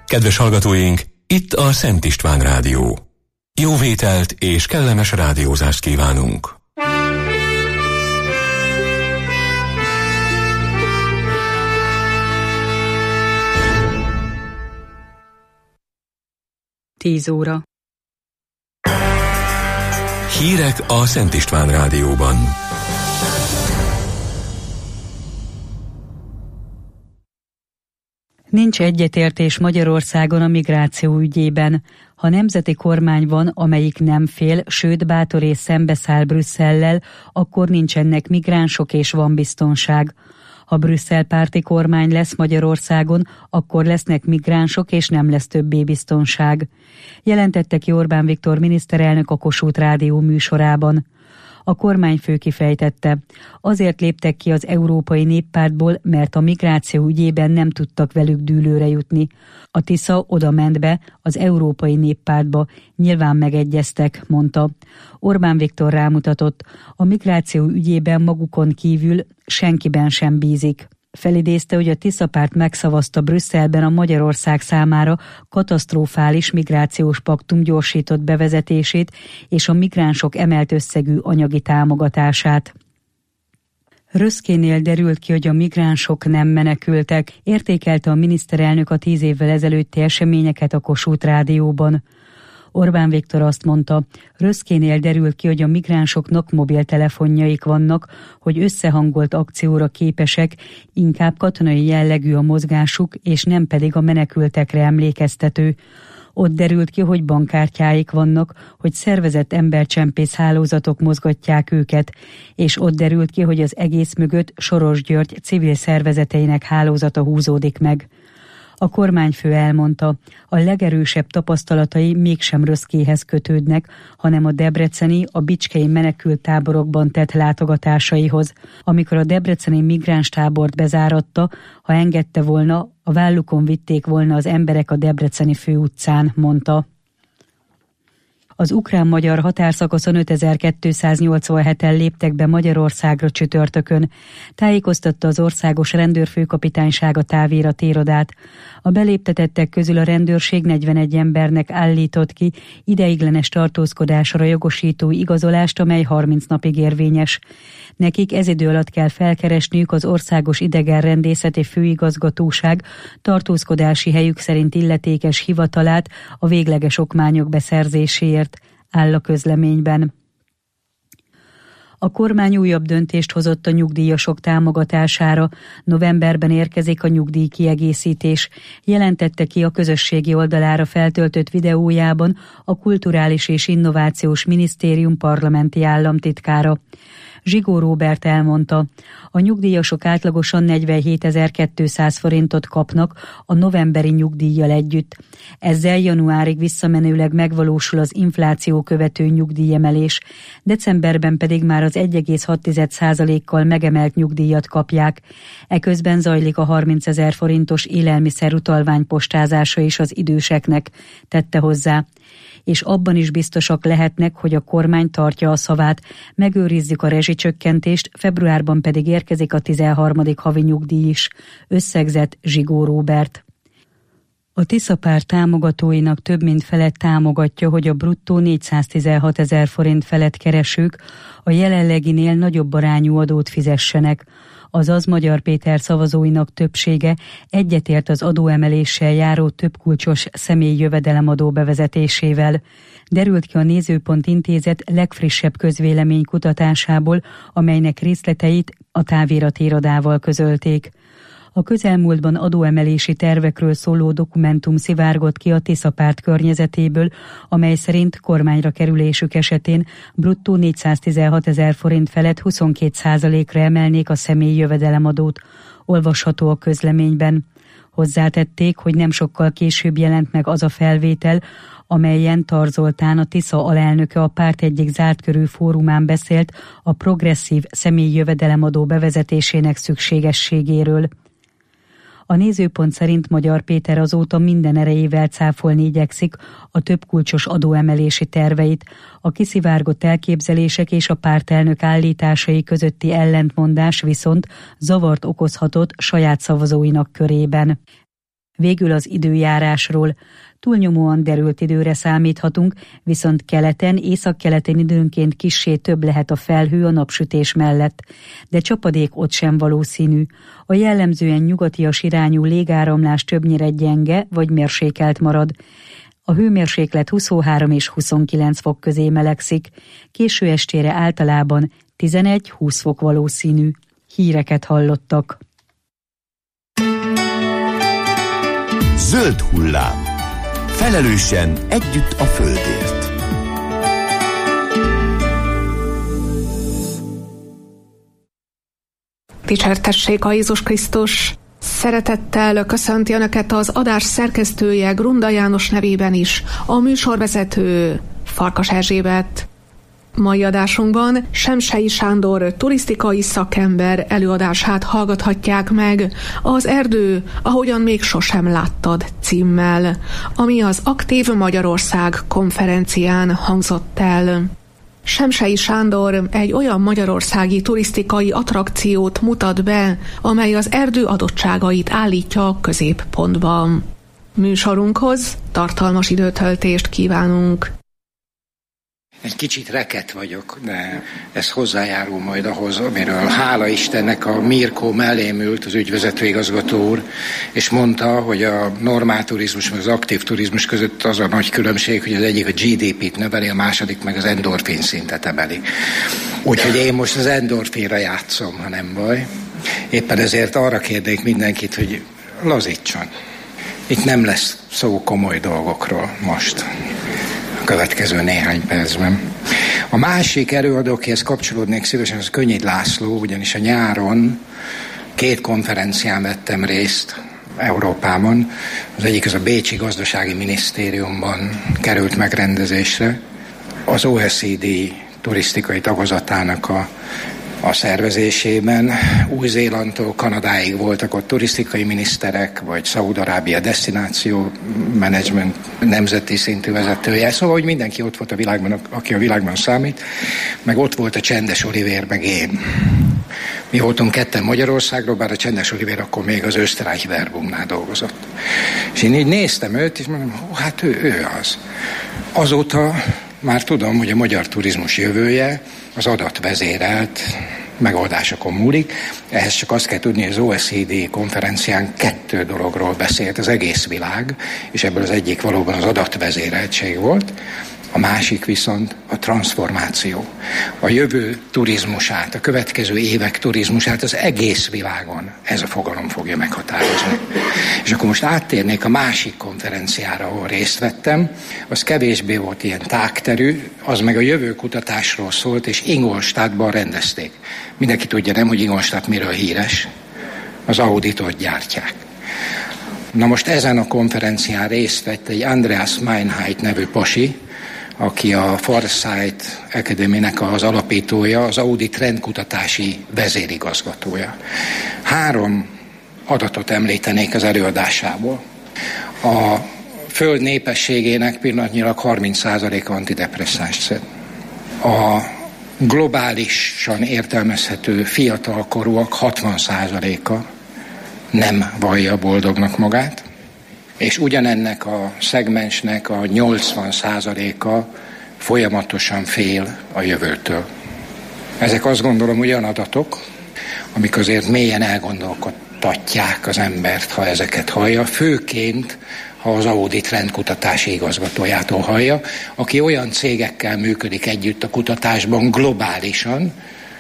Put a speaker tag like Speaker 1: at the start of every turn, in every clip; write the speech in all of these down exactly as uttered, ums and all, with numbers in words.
Speaker 1: Kedves hallgatóink, itt a Szent István Rádió. Jó vételt és kellemes rádiózást kívánunk!
Speaker 2: Tíz óra.
Speaker 1: Hírek a Szent István Rádióban.
Speaker 2: Nincs egyetértés Magyarországon a migráció ügyében. Ha nemzeti kormány van, amelyik nem fél, sőt bátor és szembeszáll Brüsszellel, akkor nincsenek migránsok és van biztonság. Ha Brüsszel párti kormány lesz Magyarországon, akkor lesznek migránsok és nem lesz többé biztonság. Jelentette ki Orbán Viktor miniszterelnök a Kossuth Rádió műsorában. A kormányfő kifejtette, azért léptek ki az Európai Néppártból, mert a migráció ügyében nem tudtak velük dűlőre jutni. A Tisza oda ment be, az Európai Néppártba, nyilván megegyeztek, mondta. Orbán Viktor rámutatott, a migráció ügyében magukon kívül senkiben sem bízik. Felidézte, hogy a Tisza párt megszavazta Brüsszelben a Magyarország számára katasztrofális migrációs paktum gyorsított bevezetését és a migránsok emelt összegű anyagi támogatását. Röszkénél derült ki, hogy a migránsok nem menekültek, értékelte a miniszterelnök a tíz évvel ezelőtti eseményeket a Kossuth Rádióban. Orbán Viktor azt mondta, Röszkénél derül ki, hogy a migránsoknak mobiltelefonjaik vannak, hogy összehangolt akcióra képesek, inkább katonai jellegű a mozgásuk, és nem pedig a menekültekre emlékeztető. Ott derült ki, hogy bankkártyáik vannak, hogy szervezett embercsempész hálózatok mozgatják őket, és ott derült ki, hogy az egész mögött Soros György civil szervezeteinek hálózata húzódik meg. A kormányfő elmondta, a legerősebb tapasztalatai mégsem Röszkéhez kötődnek, hanem a debreceni, a bicskei menekülttáborokban tett látogatásaihoz. Amikor a debreceni migránstábort bezáratta, ha engedte volna, a vállukon vitték volna az emberek a debreceni főutcán, mondta. Az ukrán-magyar határszakaszon ötezer-kétszáznyolcvanheten léptek be Magyarországra csütörtökön, tájékoztatta az országos rendőrfőkapitányság a távirat irodát. A beléptetettek közül a rendőrség negyvenegy embernek állított ki ideiglenes tartózkodásra jogosító igazolást, amely harminc napig érvényes. Nekik ez idő alatt kell felkeresniük az Országos Idegenrendészeti Főigazgatóság tartózkodási helyük szerint illetékes hivatalát a végleges okmányok beszerzéséért, áll a közleményben. A kormány újabb döntést hozott a nyugdíjasok támogatására. Novemberben érkezik a nyugdíjkiegészítés, jelentette ki a közösségi oldalára feltöltött videójában a Kulturális és Innovációs Minisztérium parlamenti államtitkára. Zsigó Róbert elmondta, a nyugdíjasok átlagosan negyvenhétezer-kétszáz forintot kapnak a novemberi nyugdíjjal együtt. Ezzel januárig visszamenőleg megvalósul az infláció követő nyugdíjemelés, decemberben pedig már az egy egész hat százalékkal megemelt nyugdíjat kapják. Eközben zajlik a harmincezer forintos élelmiszer utalvány postázása is az időseknek, tette hozzá. És abban is biztosak lehetnek, hogy a kormány tartja a szavát, megőrizzük a rezsicsökkentést, februárban pedig érkezik a tizenharmadik havi nyugdíj is, összegzett Zsigó Róbert. A Tisza párt támogatóinak több mint fele támogatja, hogy a bruttó négyszáztizenhat ezer forint felett keresők a jelenleginél nagyobb arányú adót fizessenek. Azaz Magyar Péter szavazóinak többsége egyetért az adóemeléssel járó többkulcsos személyi jövedelemadó bevezetésével. Derült ki a Nézőpont Intézet legfrissebb közvéleménykutatásából, amelynek részleteit a távirat irodával közölték. A közelmúltban adóemelési tervekről szóló dokumentum szivárgott ki a Tisza párt környezetéből, amely szerint kormányra kerülésük esetén bruttó négyszáztizenhat ezer forint felett huszonkét százalékra emelnék a személyi jövedelemadót, olvasható a közleményben. Hozzátették, hogy nem sokkal később jelent meg az a felvétel, amelyen Tar Zoltán, a Tisza alelnöke a párt egyik zártkörű fórumán beszélt a progresszív személyi jövedelemadó bevezetésének szükségességéről. A Nézőpont szerint Magyar Péter azóta minden erejével cáfolni igyekszik a többkulcsos adóemelési terveit, a kiszivárgott elképzelések és a pártelnök állításai közötti ellentmondás viszont zavart okozhatott saját szavazóinak körében. Végül az időjárásról. Túlnyomóan derült időre számíthatunk, viszont keleten, északkeleten időnként kissé több lehet a felhő a napsütés mellett, de csapadék ott sem valószínű. A jellemzően nyugatias irányú légáramlás többnyire gyenge vagy mérsékelt marad. A hőmérséklet huszonhárom és huszonkilenc fok közé melegszik, késő estére általában tizenegy-húsz fok valószínű. Híreket hallottak.
Speaker 3: Zöld hullám. Felelősen együtt a földért.
Speaker 4: Dicsértessék a Jézus Krisztus! Szeretettel köszönti Önöket az adás szerkesztője Grunda János nevében is, a műsorvezető Farkas Erzsébet. Mai adásunkban Semsey Sándor turisztikai szakember előadását hallgathatják meg, az Erdő, ahogyan még sosem láttad címmel, ami az Aktív Magyarország konferencián hangzott el. Semsey Sándor egy olyan magyarországi turisztikai attrakciót mutat be, amely az erdő adottságait állítja a középpontban. Műsorunkhoz tartalmas időtöltést kívánunk.
Speaker 5: Egy kicsit reket vagyok, de ez hozzájárul majd ahhoz, amiről hála Istennek a Mirko mellém ült, az ügyvezető igazgató úr, és mondta, hogy a normál turizmus, meg az aktív turizmus között az a nagy különbség, hogy az egyik a gé dé pét növeli, a második meg az endorfin szintet emeli. Úgyhogy én most az endorfinra játszom, ha nem baj. Éppen ezért arra kérnék mindenkit, hogy lazítson. Itt nem lesz szó komoly dolgokról most. Következő néhány percben. A másik előadó, akihez kapcsolódnék szívesen, az Könnyid László, ugyanis a nyáron két konferencián vettem részt Európában. Az egyik az a Bécsi Gazdasági Minisztériumban került megrendezésre. Az o e cé dé turisztikai tagozatának a a szervezésében. Új-Zélandtól Kanadáig voltak ott turisztikai miniszterek, vagy Szaúd-Arábia destináció menedzsment nemzeti szintű vezetője. Szóval, hogy mindenki ott volt a világban, aki a világban számít, meg ott volt a Csendes Olivér, meg én. Mi voltunk ketten Magyarországról, bár a Csendes Olivér akkor még az Österreich Werbungnál dolgozott. És én így néztem őt, és mondom, ó, hát ő, ő az. Azóta már tudom, hogy a magyar turizmus jövője az adatvezérelt megoldásokon múlik. Ehhez csak azt kell tudni, hogy az o e cé dé konferencián kettő dologról beszélt az egész világ, és ebből az egyik valóban az adatvezéreltség volt, a másik viszont a transformáció. A jövő turizmusát, a következő évek turizmusát az egész világon ez a fogalom fogja meghatározni. És akkor most áttérnék a másik konferenciára, ahol részt vettem. Az kevésbé volt ilyen tágterű, az meg a jövő kutatásról szólt, és Ingolstadtban rendezték. Mindenki tudja, nem, hogy Ingolstadt miről híres? Az Auditot gyártják. Na most ezen a konferencián részt vett egy Andreas Meinheit nevű pasi, aki a Farsight Academy-nek az alapítója, az Audi trendkutatási vezérigazgatója. Három adatot említenék az előadásából. A föld népességének pillanatnyilag harminc százaléka antidepresszánst szed. A globálisan értelmezhető fiatalkorúak hatvan százaléka nem vallja boldognak magát, és ugyanennek a szegmensnek a nyolcvan százaléka folyamatosan fél a jövőtől. Ezek azt gondolom olyan adatok, amik azért mélyen elgondolkodtatják az embert, ha ezeket hallja, főként, ha az Audi trendkutatási igazgatójától hallja, aki olyan cégekkel működik együtt a kutatásban globálisan,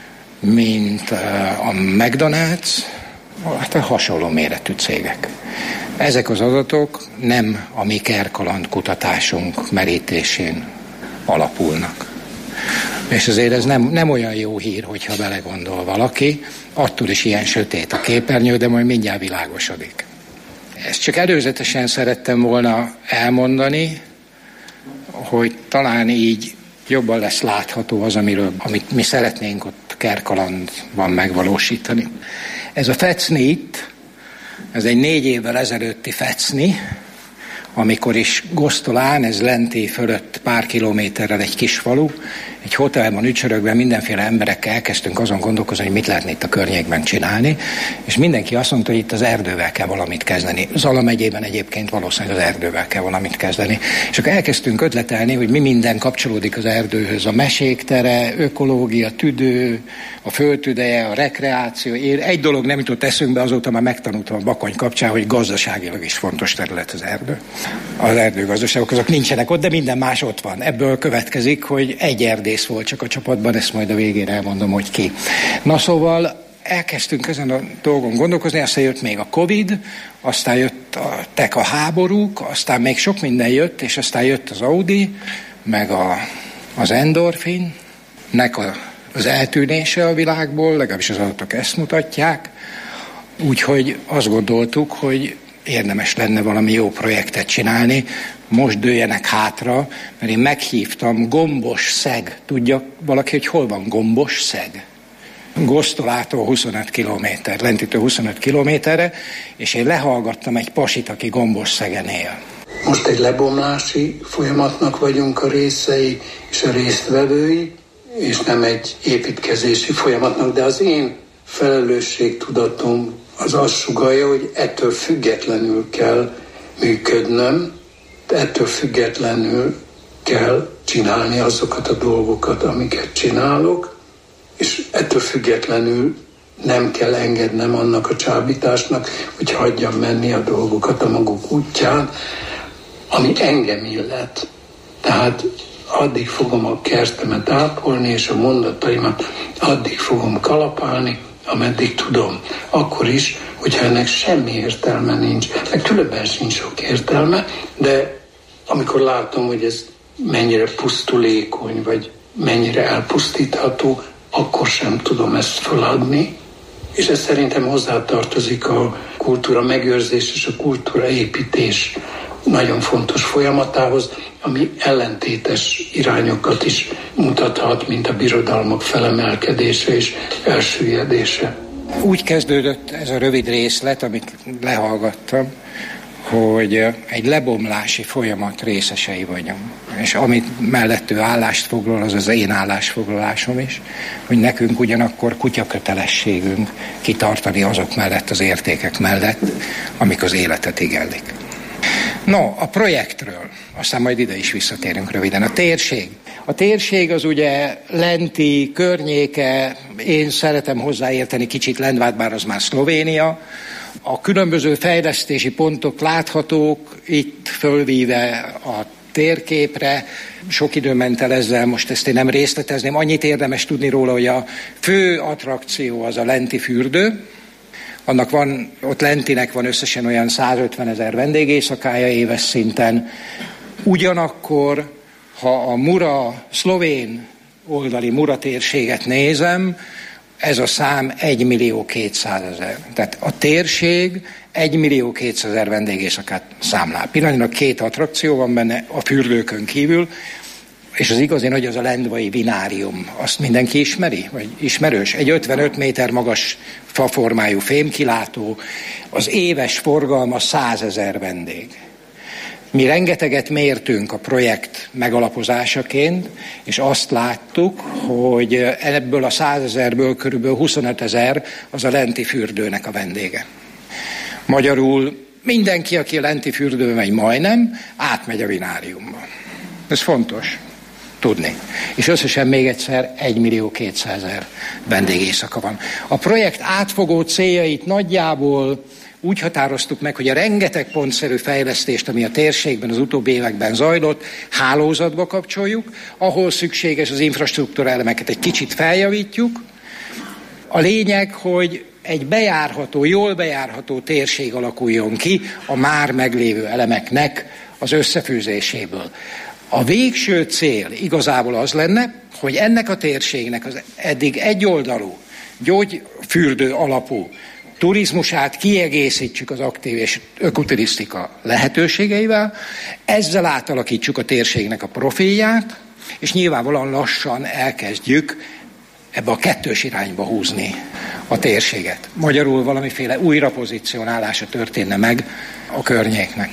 Speaker 5: mint a McDonald's, hát a hasonló méretű cégek. Ezek az adatok nem a mi Kerkaland kutatásunk merítésén alapulnak. És azért ez nem, nem olyan jó hír, hogyha belegondol valaki, attól is ilyen sötét a képernyő, de majd mindjárt világosodik. Ezt csak előzetesen szerettem volna elmondani, hogy talán így jobban lesz látható az, amiről, amit mi szeretnénk ott Kerkalandban megvalósítani. Ez a Fecni itt, ez egy négy évvel ezelőtti Fecni, amikor is Gosztolán, ez Lenti fölött pár kilométerrel egy kis falu, egy hotelban ücsörögve mindenféle emberekkel elkezdtünk azon gondolkozni, hogy mit lehetne itt a környékben csinálni, és mindenki azt mondta, hogy itt az erdővel kell valamit kezdeni. Zala megyében egyébként valószínűleg az erdővel kell valamit kezdeni. És akkor elkezdtünk ötletelni, hogy mi minden kapcsolódik az erdőhöz. A meséktere, ökológia, tüdő, a földtüdeje, a rekreáció. Egy dolog nem jutott eszünkbe, azóta már megtanultam a Bakony kapcsán, hogy gazdaságilag is fontos terület az erdő. Az erdőgazdaságok azok nincsenek ott, de minden más ott van. Ebből következik, hogy egy erdész volt csak a csapatban, ezt majd a végére elmondom, hogy ki. Na szóval elkezdtünk ezen a dolgon gondolkozni, aztán jött még a Covid, aztán jöttek a háborúk, aztán még sok minden jött, és aztán jött az Audi, meg a, az endorfinnek a, az eltűnése a világból, legalábbis az adatok ezt mutatják. Úgyhogy azt gondoltuk, hogy érdemes lenne valami jó projektet csinálni, most dőljenek hátra, mert én meghívtam Gombos-Szeg. Tudja valaki, hogy hol van Gombos-Szeg? Gosztolától huszonöt kilométer, lentitől huszonöt kilométerre, és én lehallgattam egy pasit, aki Gombos-Szegen él.
Speaker 6: Most egy lebomlási folyamatnak vagyunk a részei és a résztvevői, és nem egy építkezési folyamatnak, de az én felelősségtudatom az azt sugallja, hogy ettől függetlenül kell működnöm, ettől függetlenül kell csinálni azokat a dolgokat, amiket csinálok, és ettől függetlenül nem kell engednem annak a csábításnak, hogy hagyjam menni a dolgokat a maguk útján, ami engem illet. Tehát addig fogom a kertemet ápolni, és a mondataimat addig fogom kalapálni, ameddig tudom. Akkor is, hogyha ennek semmi értelme nincs, meg különben sincs sok értelme, de amikor látom, hogy ez mennyire pusztulékony, vagy mennyire elpusztítható, akkor sem tudom ezt feladni. És ez szerintem hozzátartozik a kultúra megőrzés és a kultúra építés nagyon fontos folyamatához, ami ellentétes irányokat is mutathat, mint a birodalmak felemelkedése és elsüllyedése.
Speaker 5: Úgy kezdődött ez a rövid részlet, amit lehallgattam, hogy egy lebomlási folyamat részesei vagyunk. És amit mellettő állást foglal, az az én állásfoglalásom is, hogy nekünk ugyanakkor kutyakötelességünk kitartani azok mellett, az értékek mellett, amik az életet igenlik. No, a projektről, aztán majd ide is visszatérünk röviden. A térség. A térség az ugye Lenti környéke, én szeretem hozzáérteni kicsit Lendvát, bár az már Szlovénia. A különböző fejlesztési pontok láthatók, itt fölvíve a térképre. Sok idő ment el ezzel, most ezt én nem részletezném. Annyit érdemes tudni róla, hogy a fő attrakció az a Lenti fürdő. Annak van, ott Lentinek van összesen olyan százötven ezer vendégészakája éves szinten. Ugyanakkor, ha a Mura, szlovén oldali Mura térséget nézem, ez a szám egymillió kétszázezer. Tehát a térség egymillió kétszázezer vendégészakát számlál. Pillanatnyilag két attrakció van benne a fürdőkön kívül, és az igazi nagy az a lendvai vinárium. Azt mindenki ismeri? Vagy ismerős? Egy ötvenöt méter magas faformájú fémkilátó, az éves forgalma százezer vendég. Mi rengeteget mértünk a projekt megalapozásaként, és azt láttuk, hogy ebből a százezerből körülbelül huszonöt ezer az a Lenti fürdőnek a vendége. Magyarul mindenki, aki a Lenti fürdőbe megy majdnem, átmegy a vináriumba. Ez fontos tudni. És összesen még egyszer egymillió kétszázezer vendégészaka van. A projekt átfogó céljait nagyjából úgy határoztuk meg, hogy a rengeteg pontszerű fejlesztést, ami a térségben az utóbbi években zajlott, hálózatba kapcsoljuk, ahol szükséges az infrastruktúra elemeket egy kicsit feljavítjuk. A lényeg, hogy egy bejárható, jól bejárható térség alakuljon ki a már meglévő elemeknek az összefűzéséből. A végső cél igazából az lenne, hogy ennek a térségnek az eddig egyoldalú, gyógyfürdő alapú turizmusát kiegészítsük az aktív és ökoturisztika lehetőségeivel, ezzel átalakítsuk a térségnek a profilját, és nyilvánvalóan lassan elkezdjük ebbe a kettős irányba húzni a térséget. Magyarul valamiféle újrapozícionálása történne meg a környéknek.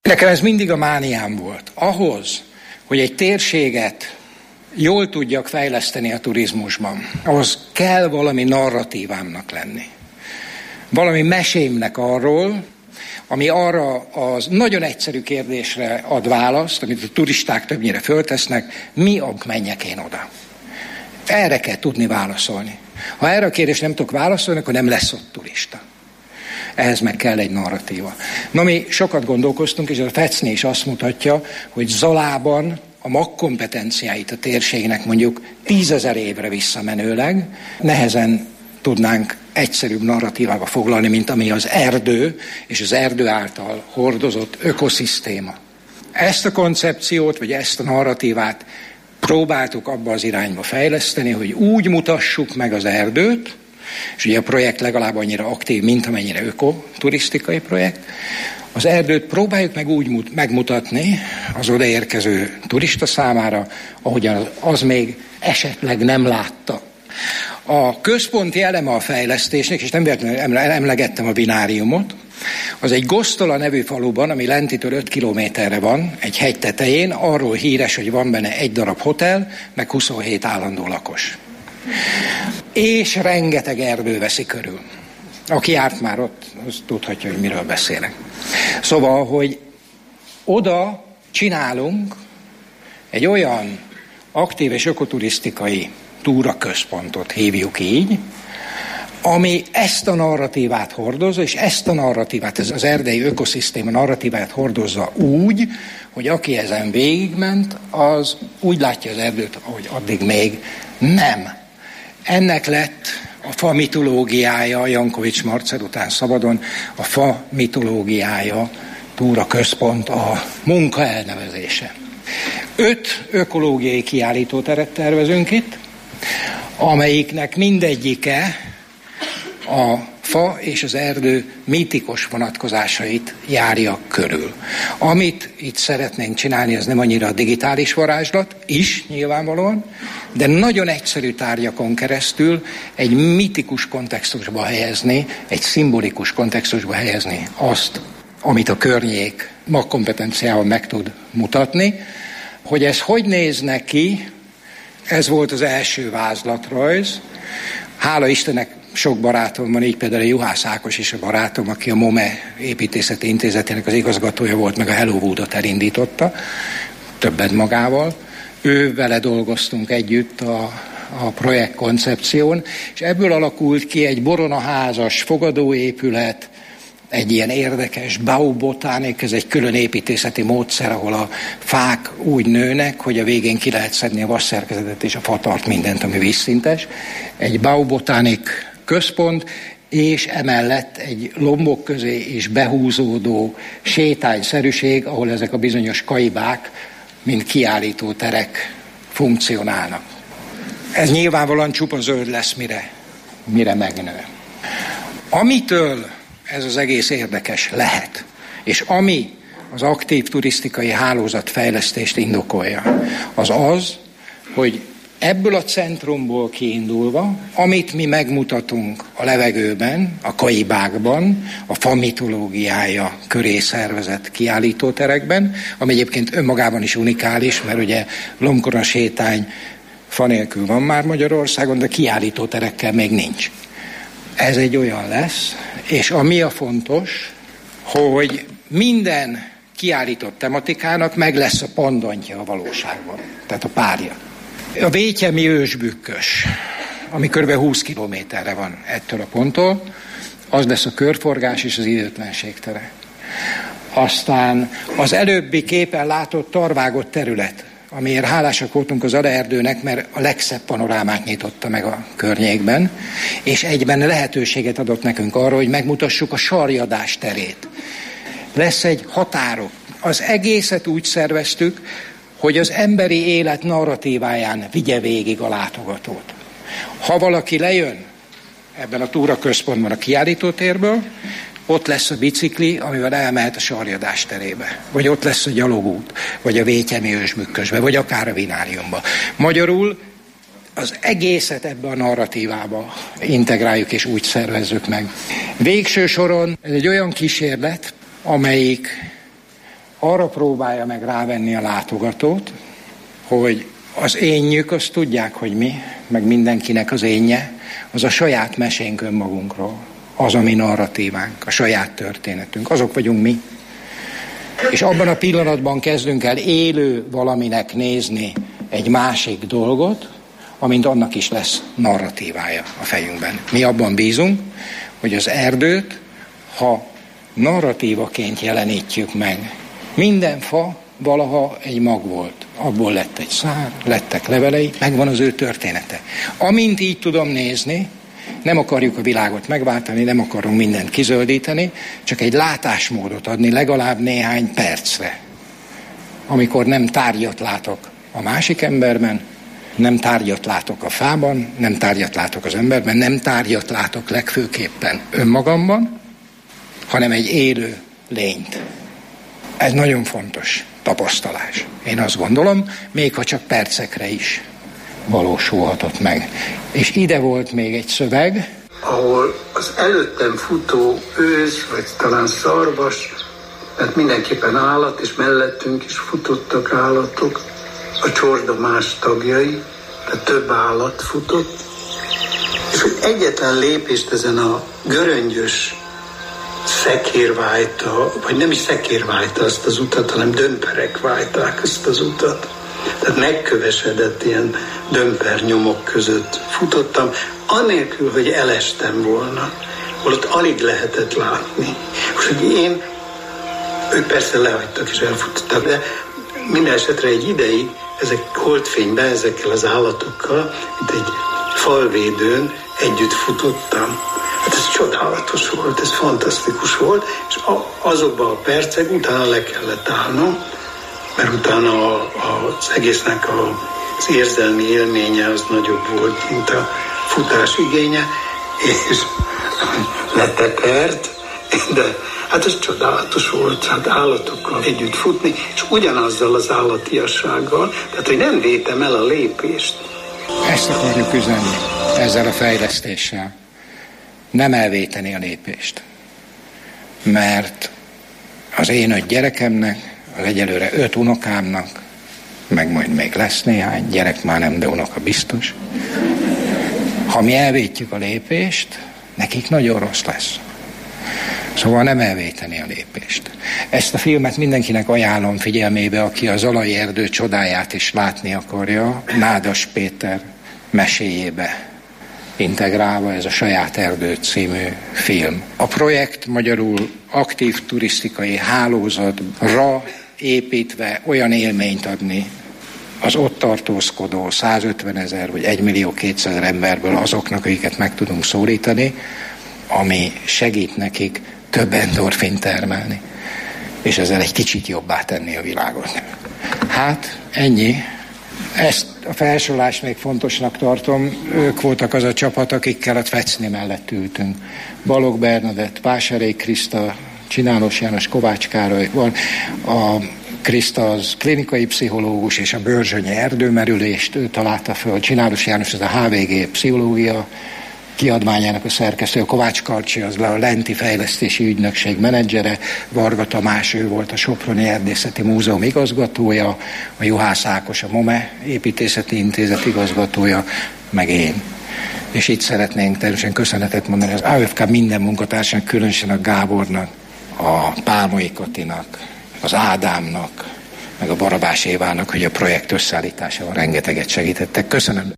Speaker 5: Nekem ez mindig a mániám volt. Ahhoz, hogy egy térséget jól tudjak fejleszteni a turizmusban, ahhoz kell valami narratívámnak lenni. Valami mesémnek arról, ami arra az nagyon egyszerű kérdésre ad választ, amit a turisták többnyire föltesznek, mi ok menjek én oda. Erre kell tudni válaszolni. Ha erre a kérdésre nem tudok válaszolni, akkor nem lesz ott turista. Ehhez meg kell egy narratíva. Na, mi sokat gondolkoztunk, és a Fecni is azt mutatja, hogy Zalában a magkompetenciáit a térségnek mondjuk tízezer évre visszamenőleg nehezen tudnánk egyszerűbb narratívába foglalni, mint ami az erdő és az erdő által hordozott ökoszisztéma. Ezt a koncepciót, vagy ezt a narratívát próbáltuk abba az irányba fejleszteni, hogy úgy mutassuk meg az erdőt, és ugye a projekt legalább annyira aktív, mint amennyire ökoturisztikai projekt, az erdőt próbáljuk meg úgy megmutatni az odaérkező turista számára, ahogyan az még esetleg nem látta. A központi eleme a fejlesztésnek, és nem véletlenül emlegettem a bináriumot, az egy Gosztola nevű faluban, ami lentitől öt kilométerre van, egy hegy tetején, arról híres, hogy van benne egy darab hotel, meg huszonhét állandó lakos. És rengeteg erdő veszi körül. Aki járt már ott, az tudhatja, hogy miről beszélek. Szóval, hogy oda csinálunk egy olyan aktív és ökoturisztikai túraközpontot, hívjuk így, ami ezt a narratívát hordozza, és ezt a narratívát, ez az erdei ökoszisztéma narratívát hordozza úgy, hogy aki ezen végigment, az úgy látja az erdőt, ahogy addig még nem. Ennek lett a fa mitológiája, Jankovics Marcel után szabadon, a fa mitológiája, túraközpont, a munka elnevezése. Öt ökológiai kiállítóteret tervezünk itt, amelyiknek mindegyike a fa és az erdő mítikus vonatkozásait járja körül. Amit itt szeretnénk csinálni, az nem annyira a digitális varázslat, is nyilvánvalóan, de nagyon egyszerű tárgyakon keresztül egy mítikus kontextusba helyezni, egy szimbolikus kontextusba helyezni azt, amit a környék magkompetenciával meg tud mutatni. Hogy ez hogy néz neki, ez volt az első vázlatrajz. Hála Istennek sok barátom van, így például a Juhász Ákos is a barátom, aki a MOME építészeti intézetének az igazgatója volt, meg a Hello Woodot elindította, többet magával. Ő vele dolgoztunk együtt a, a projekt koncepción, és ebből alakult ki egy boronaházas fogadóépület, egy ilyen érdekes baubotánik, ez egy külön építészeti módszer, ahol a fák úgy nőnek, hogy a végén ki lehet szedni a vasszerkezetet és a fatart, mindent, ami vízszintes. Egy baubotánik központ, és emellett egy lombok közé is behúzódó sétányszerűség, ahol ezek a bizonyos kaibák, mint kiállító terek funkcionálnak. Ez nyilvánvalóan csupa zöld lesz, mire, mire megnő. Amitől ez az egész érdekes lehet, és ami az aktív turisztikai hálózat fejlesztést indokolja, az az, hogy ebből a centrumból kiindulva, amit mi megmutatunk a levegőben, a kaibákban, a fa mitológiája köré szervezett kiállítóterekben, ami egyébként önmagában is unikális, mert ugye lombkora sétány fa nélkül van már Magyarországon, de kiállítóterekkel még nincs. Ez egy olyan lesz, és ami a fontos, hogy minden kiállított tematikának meg lesz a pandantja a valóságban, tehát a párja. A Vétyemi ősbükkös, ami kb. húsz kilométerre van ettől a ponttól, az lesz a körforgás és az időtlenség tere. Aztán az előbbi képen látott tarvágott terület, amiért hálásak voltunk az Adaerdőnek, mert a legszebb panorámát nyitotta meg a környékben, és egyben lehetőséget adott nekünk arra, hogy megmutassuk a sarjadás terét. Lesz egy határok. Az egészet úgy szerveztük, hogy az emberi élet narratíváján vigye végig a látogatót. Ha valaki lejön ebben a túraközpontban a kiállítótérből, ott lesz a bicikli, amivel elmehet a sarjadás terébe. Vagy ott lesz a gyalogút, vagy a Vétyemi ősbükkösbe, vagy akár a Vináriumba. Magyarul az egészet ebbe a narratívába integráljuk és úgy szervezzük meg. Végső soron ez egy olyan kísérlet, amelyik arra próbálja meg rávenni a látogatót, hogy az énjük, azt tudják, hogy mi, meg mindenkinek az énje, az a saját mesénk önmagunkról. Az a mi narratívánk, a saját történetünk. Azok vagyunk mi. És abban a pillanatban kezdünk el élő valaminek nézni egy másik dolgot, amint annak is lesz narratívája a fejünkben. Mi abban bízunk, hogy az erdőt, ha narratívaként jelenítjük meg, minden fa valaha egy mag volt. Abból lett egy szár, lettek levelei, megvan az ő története. Amint így tudom nézni, nem akarjuk a világot megváltani, nem akarunk mindent kizöldíteni, csak egy látásmódot adni legalább néhány percre. Amikor nem tárgyat látok a másik emberben, nem tárgyat látok a fában, nem tárgyat látok az emberben, nem tárgyat látok legfőképpen önmagamban, hanem egy élő lényt. Ez nagyon fontos tapasztalás. Én azt gondolom, még ha csak percekre is valósulhatott meg. És ide volt még egy szöveg,
Speaker 6: ahol az előttem futó őz, vagy talán szarvas, mert mindenképpen állat, és mellettünk is futottak állatok, a csorda más tagjai, tehát több állat futott, és hogy egyetlen lépést ezen a göröngyös szekérvájta, vagy nem is szekérvájta azt az utat, hanem dömperek vájták azt az utat. Tehát megkövesedett ilyen dömpernyomok között futottam, anélkül, hogy elestem volna. Holott alig lehetett látni. És hogy én, ők persze lehagytak és elfutottak, de minden esetre egy ideig ezek holdfényben, ezekkel az állatokkal, mint egy falvédőn együtt futottam. Hát ez csodálatos volt, ez fantasztikus volt, és azokban a percek utána le kellett állnom, mert utána a, a, az egésznek a, az érzelmi élménye az nagyobb volt, mint a futás igénye, és letekert, de hát ez csodálatos volt, hát állatokkal együtt futni, és ugyanazzal az állatiassággal, tehát hogy nem vétem el a lépést.
Speaker 5: Ezt akarjuk üzenni ezzel a fejlesztéssel. Nem elvéteni a lépést. Mert az én öt gyerekemnek, az egyelőre öt unokámnak, meg majd még lesz néhány, gyerek már nem, de unoka biztos. Ha mi elvétjük a lépést, nekik nagyon rossz lesz. Szóval nem elvéteni a lépést. Ezt a filmet mindenkinek ajánlom figyelmébe, aki a Zalai erdő csodáját is látni akarja, Nádas Péter meséjébe integrálva, ez a Saját erdő című film. A projekt magyarul aktív turisztikai hálózatra építve olyan élményt adni az ott tartózkodó százötvenezer vagy egymillió-kétszázezer emberből azoknak, akiket meg tudunk szólítani, ami segít nekik több endorfint termelni, és ezzel egy kicsit jobbá tenni a világot. Hát, ennyi. Ezt a felsorolást még fontosnak tartom. Ők voltak az a csapat, akikkel a Tvecni mellett ültünk. Balogh Bernadett, Vásárék Kriszta, Csinálos János, Kovács Károly, van a Kriszta az klinikai pszichológus, és a Börzsönyi erdőmerülést ő találta föl. Csinálos János az a há vé gé pszichológia kiadványának a szerkesztő, a Kovács Karcsi az a Lenti Fejlesztési Ügynökség menedzsere, Varga Tamás, ő volt a Soproni Erdészeti Múzeum igazgatója, a Juhász Ákos a MOME Építészeti Intézet igazgatója, meg én. És itt szeretnénk természetesen köszönetet mondani az á ef ká minden munkatársának, különösen a Gábornak, a Pálmai Katinak, az Ádámnak, meg a Barabás Évának, hogy a projekt összeállításával rengeteget segítettek. Köszönöm.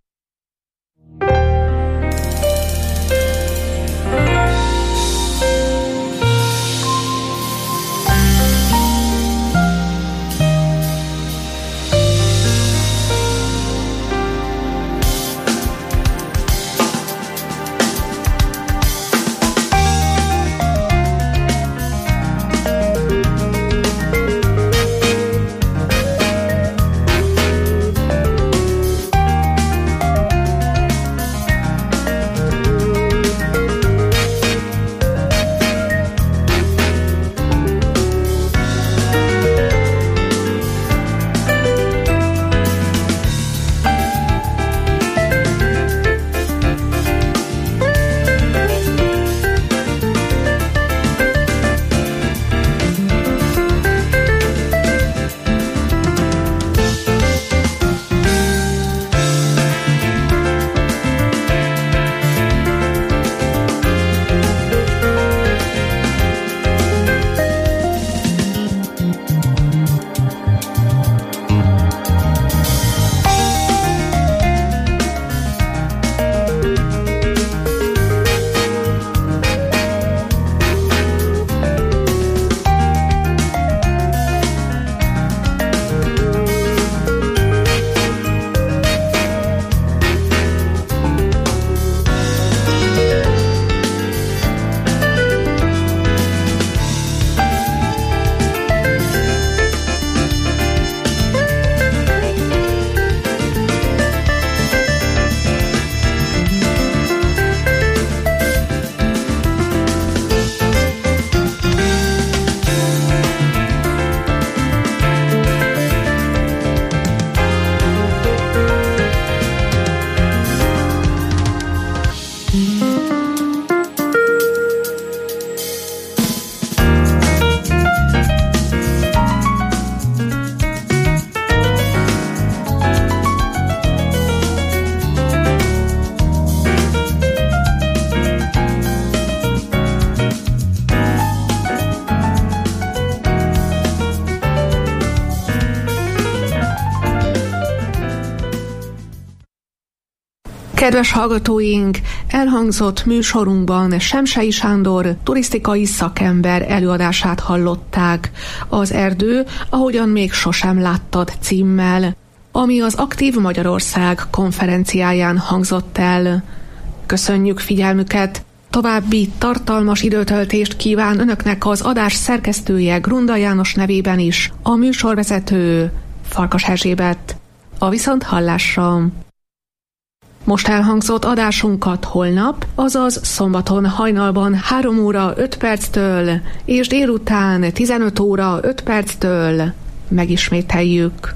Speaker 4: Kedves hallgatóink, elhangzott műsorunkban Semsei Sándor turisztikai szakember előadását hallották. Az erdő, ahogyan még sosem láttad címmel, ami az Aktív Magyarország konferenciáján hangzott el. Köszönjük figyelmüket! További tartalmas időtöltést kíván önöknek az adás szerkesztője Grunda János nevében is, a műsorvezető Farkas Erzsébet. A viszonthallásra! Most elhangzott adásunkat holnap, azaz szombaton hajnalban három óra öt perctől és délután tizenöt óra öt perctől megismételjük.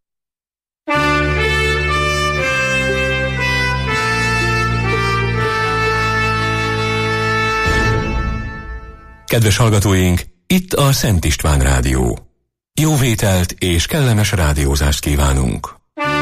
Speaker 1: Kedves hallgatóink, itt a Szent István Rádió. Jó vételt és kellemes rádiózást kívánunk!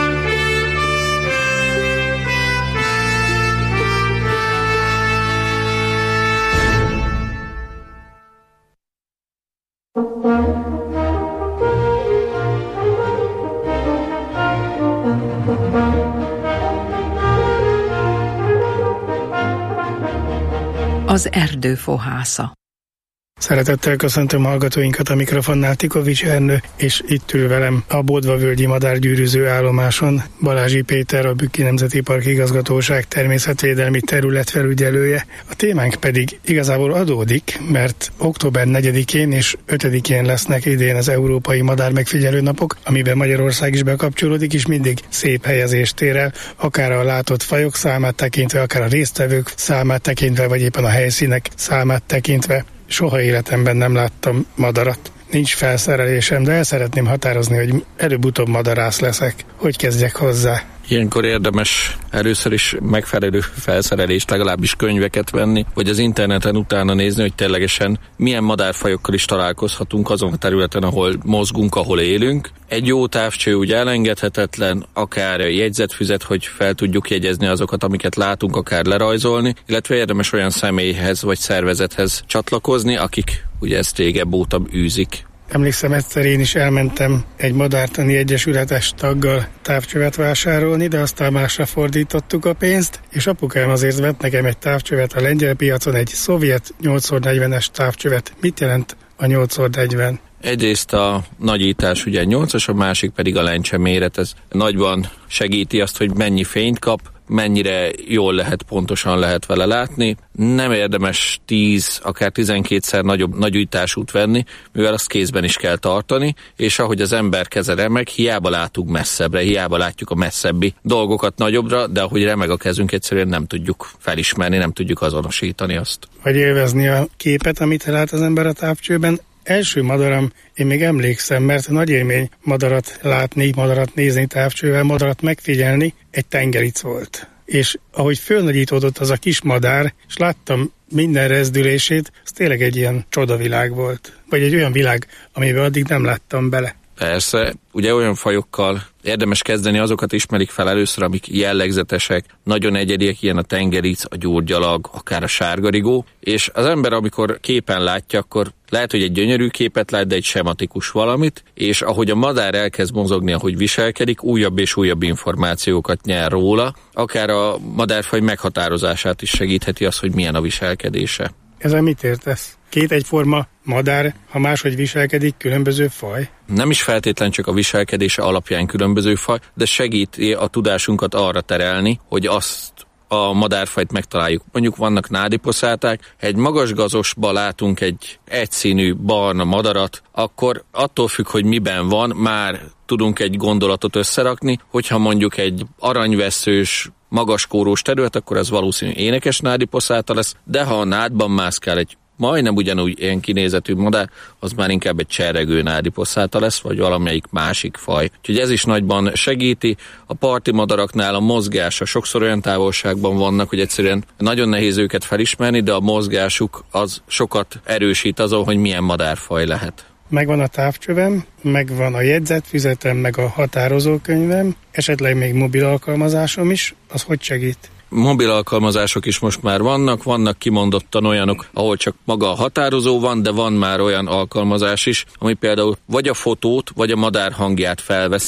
Speaker 7: Az erdő fohásza.
Speaker 8: Szeretettel köszöntöm hallgatóinkat, a mikrofonnál Tikovics Ernő, és itt ül velem a Bodva-völgyi madárgyűrűző állomáson Balázsi Péter, a Bükki Nemzeti Park Igazgatóság természetvédelmi területfelügyelője. A témánk pedig igazából adódik, mert október negyedikén és ötödikén lesznek idén az Európai Madár Megfigyelő Napok, amiben Magyarország is bekapcsolódik, és mindig szép helyezést ér el, akár a látott fajok számát tekintve, akár a résztvevők számát tekintve, vagy éppen a helyszínek számát tekintve. Soha életemben nem láttam madarat. Nincs felszerelésem, de el szeretném határozni, hogy előbb-utóbb madarász leszek. Hogy kezdjek hozzá?
Speaker 9: Ilyenkor érdemes először is megfelelő felszerelést, legalábbis könyveket venni, vagy az interneten utána nézni, hogy ténylegesen milyen madárfajokkal is találkozhatunk azon a területen, ahol mozgunk, ahol élünk. Egy jó távcső úgy elengedhetetlen, akár jegyzetfüzet, hogy fel tudjuk jegyezni azokat, amiket látunk, akár lerajzolni, illetve érdemes olyan személyhez vagy szervezethez csatlakozni, akik ugye ezt régebb óta űzik.
Speaker 8: Emlékszem, egyszer én is elmentem egy madártani egyesületes taggal távcsövet vásárolni, de aztán másra fordítottuk a pénzt, és apukám azért vett nekem egy távcsövet a lengyel piacon, egy szovjet nyolc szor negyvenes távcsövet. Mit jelent a nyolc szor negyven?
Speaker 9: Egyrészt a nagyítás ugye nyolcas, a másik pedig a lencse méret. Ez nagyban segíti azt, hogy mennyi fényt kap, mennyire jól lehet, pontosan lehet vele látni. Nem érdemes tíz, akár tizenkétszer nagyobb nagyújtásút venni, mivel azt kézben is kell tartani, és ahogy az ember keze remeg, hiába látunk messzebbre, hiába látjuk a messzebbi dolgokat nagyobbra, de ahogy remeg a kezünk, egyszerűen nem tudjuk felismerni, nem tudjuk azonosítani azt.
Speaker 8: Vagy élvezni a képet, amit lát az ember a távcsőben. Első madaram, én még emlékszem, mert nagy élmény madarat látni, madarat nézni távcsővel, madarat megfigyelni, egy tengeric volt. És ahogy fölnagyítódott az a kis madár, és láttam minden rezdülését, az tényleg egy ilyen csodavilág volt. Vagy egy olyan világ, amiben addig nem láttam bele.
Speaker 9: Persze, ugye olyan fajokkal érdemes kezdeni, azokat ismerik fel először, amik jellegzetesek, nagyon egyediek, ilyen a tengeric, a gyógyalag, akár a sárgarigó, és az ember, amikor képen látja, akkor lehet, hogy egy gyönyörű képet lát, de egy sematikus valamit, és ahogy a madár elkezd mozogni, ahogy viselkedik, újabb és újabb információkat nyer róla, akár a madárfaj meghatározását is segítheti az, hogy milyen a viselkedése.
Speaker 8: Ezzel mit értesz? Két egyforma madár, ha máshogy viselkedik, különböző faj?
Speaker 9: Nem is feltétlen csak a viselkedése alapján különböző faj, de segíti a tudásunkat arra terelni, hogy azt a madárfajt megtaláljuk. Mondjuk vannak nádiposzáták, egy magas gazosba látunk egy egyszínű barna madarat, akkor attól függ, hogy miben van, már tudunk egy gondolatot összerakni, hogyha mondjuk egy aranyvesszős, magaskórós terület, akkor ez valószínű énekes nádiposzáta lesz, de ha a nádban mászkál egy majdnem ugyanúgy ilyen kinézetű madár, az már inkább egy cserregő nádiposzáta lesz, vagy valamelyik másik faj. Úgyhogy ez is nagyban segíti. A parti madaraknál a mozgása sokszor olyan távolságban vannak, hogy egyszerűen nagyon nehéz őket felismerni, de a mozgásuk az sokat erősít azon, hogy milyen madárfaj lehet.
Speaker 8: Megvan a távcsövem, megvan a jegyzetfüzetem, meg a határozókönyvem, esetleg még mobil alkalmazásom is, az hogy segít?
Speaker 9: Mobil alkalmazások is most már vannak, vannak kimondottan olyanok, ahol csak maga a határozó van, de van már olyan alkalmazás is, ami például vagy a fotót, vagy a madár hangját felveszi,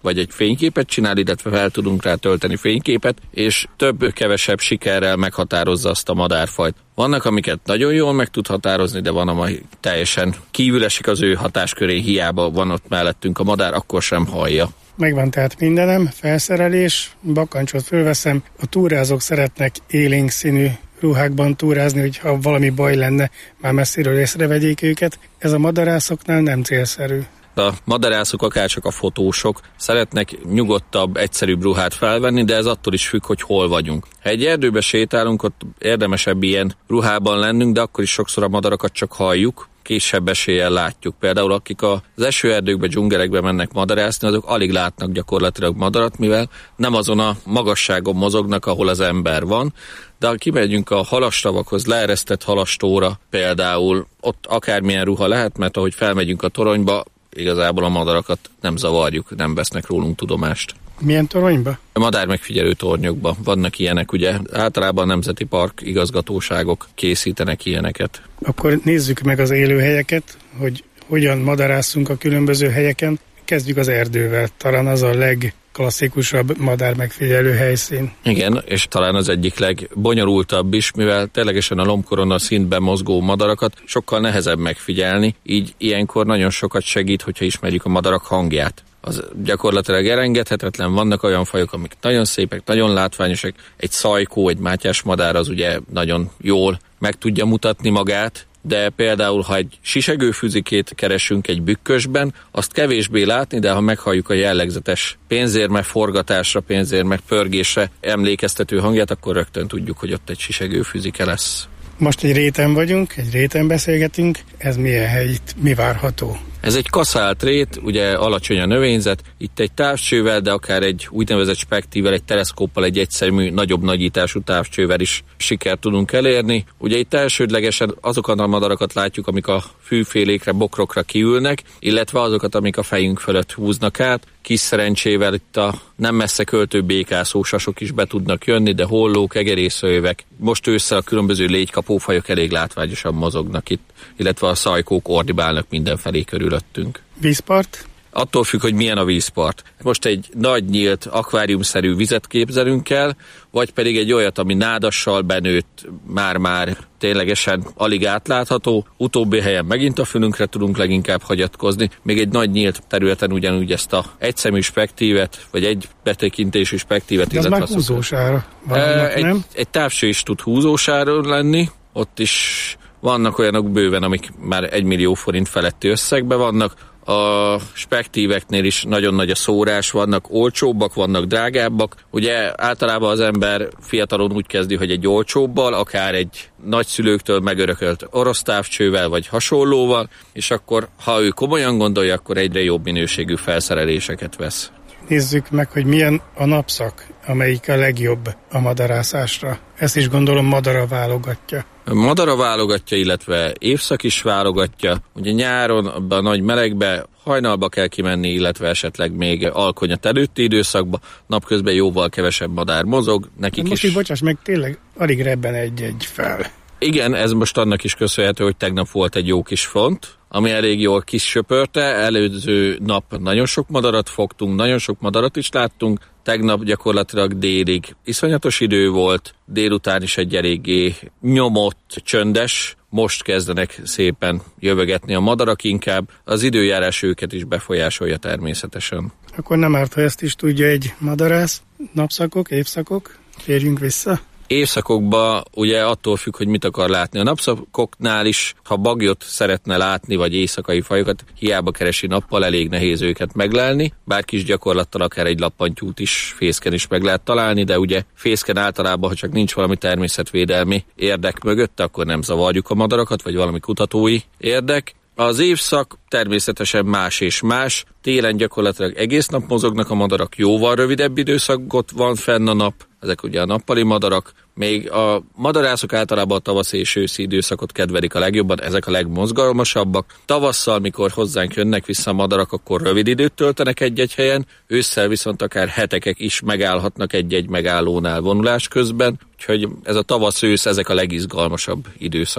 Speaker 9: vagy egy fényképet csinál, illetve fel tudunk rá tölteni fényképet, és több-kevesebb sikerrel meghatározza azt a madárfajt. Vannak, amiket nagyon jól meg tud határozni, de van, amely teljesen kívül esik az ő hatáskörén, hiába van ott mellettünk a madár, akkor sem hallja.
Speaker 8: Megvan tehát mindenem, felszerelés, bakancsot fölveszem, a túrázók szeretnek élénk színű ruhákban túrázni, hogy ha valami baj lenne, már messziről észrevegyék őket. Ez a madarászoknál nem célszerű.
Speaker 9: A madarászok, akárcsak a fotósok szeretnek nyugodtabb, egyszerűbb ruhát felvenni, de ez attól is függ, hogy hol vagyunk. Ha egy erdőbe sétálunk, ott érdemesebb ilyen ruhában lennünk, de akkor is sokszor a madarakat csak halljuk, kisebb eséllyel látjuk. Például akik az esőerdőkbe, dzsungelekbe mennek madarászni, azok alig látnak gyakorlatilag madarat, mivel nem azon a magasságon mozognak, ahol az ember van. De ha kimegyünk a halastavakhoz, leeresztett halastóra például, ott akármilyen ruha lehet, mert ahogy felmegyünk a toronyba, igazából a madarakat nem zavarjuk, nem vesznek rólunk tudomást.
Speaker 8: Milyen toronyba?
Speaker 9: A madár megfigyelő tornyokban vannak ilyenek, ugye általában a nemzeti park igazgatóságok készítenek ilyeneket.
Speaker 8: Akkor nézzük meg az élőhelyeket, hogy hogyan madarászunk a különböző helyeken. Kezdjük az erdővel, talán az a legklasszikusabb madár megfigyelő helyszín.
Speaker 9: Igen, és talán az egyik legbonyolultabb is, mivel ténylegesen a lombkorona szintben mozgó madarakat sokkal nehezebb megfigyelni, így ilyenkor nagyon sokat segít, hogyha ismerjük a madarak hangját. Az gyakorlatilag elengedhetetlen, vannak olyan fajok, amik nagyon szépek, nagyon látványosak. Egy szajkó, egy mátyás madár az ugye nagyon jól meg tudja mutatni magát, de például, ha egy sisegőfüzikét keresünk egy bükkösben, azt kevésbé látni, de ha meghalljuk a jellegzetes pénzérme forgatásra, pénzérme pörgésre emlékeztető hangját, akkor rögtön tudjuk, hogy ott egy sisegőfüzike lesz.
Speaker 8: Most egy réten vagyunk, egy réten beszélgetünk, ez milyen hely, itt mi várható?
Speaker 9: Ez egy kaszált rét, ugye alacsony a növényzet, itt egy távcsővel, de akár egy úgynevezett spektívvel, egy teleszkóppal, egy egyszerű, nagyobb nagyítású távcsővel is sikert tudunk elérni. Ugye itt elsődlegesen azokat a madarakat látjuk, amik a fűfélékre, bokrokra kiülnek, illetve azokat, amik a fejünk fölött húznak át. Kis szerencsével itt a nem messze költő békászósasok is be tudnak jönni, de hollók, egerészőjövek. Most ősszel a különböző légykapófajok elég látványosan mozognak itt, illetve a szajkók ordibálnak mindenfelé körülöttünk.
Speaker 8: Vízpart?
Speaker 9: Attól függ, hogy milyen a vízpart. Most egy nagy nyílt, akváriumszerű vizet képzelünk el, vagy pedig egy olyat, ami nádassal benőtt, már-már ténylegesen alig átlátható. Utóbbi helyen megint a fülünkre tudunk leginkább hagyatkozni. Még egy nagy nyílt területen ugyanúgy ezt a egyszemű spektívet, vagy egy betekintésű spektívet.
Speaker 8: De az már húzósára vannak,
Speaker 9: egy,
Speaker 8: nem?
Speaker 9: Egy távcső is tud húzósára lenni, ott is vannak olyanok bőven, amik már egy millió forint feletti összegben vannak. A spektíveknél is nagyon nagy a szórás, vannak olcsóbbak, vannak drágábbak. Ugye általában az ember fiatalon úgy kezdi, hogy egy olcsóbbal, akár egy nagyszülőktől megörökölt orosz távcsővel vagy hasonlóval, és akkor, ha ő komolyan gondolja, akkor egyre jobb minőségű felszereléseket vesz.
Speaker 8: Nézzük meg, hogy milyen a napszak, amelyik a legjobb a madarászásra. Ezt is gondolom madara válogatja.
Speaker 9: Madara válogatja, illetve évszak is válogatja. Ugye nyáron, abban a nagy melegbe hajnalba kell kimenni, illetve esetleg még alkonyat előtti időszakba. Napközben jóval kevesebb madár mozog. Nekik
Speaker 8: most
Speaker 9: is...
Speaker 8: így, bocsáss meg, tényleg alig rebben egy-egy fel.
Speaker 9: Igen, ez most annak is köszönhető, hogy tegnap volt egy jó kis front, ami elég jól kisöpörte. Előző nap nagyon sok madarat fogtunk, nagyon sok madarat is láttunk. Tegnap gyakorlatilag délig iszonyatos idő volt, délután is egy eléggé nyomott, csöndes. Most kezdenek szépen jövögetni a madarak inkább. Az időjárás őket is befolyásolja természetesen.
Speaker 8: Akkor nem árt, ha ezt is tudja egy madarász. Napszakok, évszakok, térjünk vissza.
Speaker 9: Évszakokban ugye attól függ, hogy mit akar látni. A napszakoknál is, ha bagyot szeretne látni, vagy éjszakai fajokat, hiába keresi nappal, elég nehéz őket meglelni. Bár kis gyakorlattal akár egy lappantyút is fészken is meg lehet találni, de ugye fészken általában, ha csak nincs valami természetvédelmi érdek mögötte, akkor nem zavarjuk a madarakat, vagy valami kutatói érdek. Az évszak természetesen más és más. Télen gyakorlatilag egész nap mozognak a madarak, jóval rövidebb időszakot van fenn a nap, ezek ugye a nappali madarak. Még a madarászok általában a tavaszi és őszi időszakot kedvelik a legjobban, ezek a legmozgalmasabbak. Tavasszal, mikor hozzánk jönnek vissza a madarak, akkor rövid időt töltenek egy-egy helyen, ősszel viszont akár hetekek is megállhatnak egy-egy megállónál vonulás közben, úgyhogy ez a tavasz-ősz, ezek a legizgalmasabb időszakok.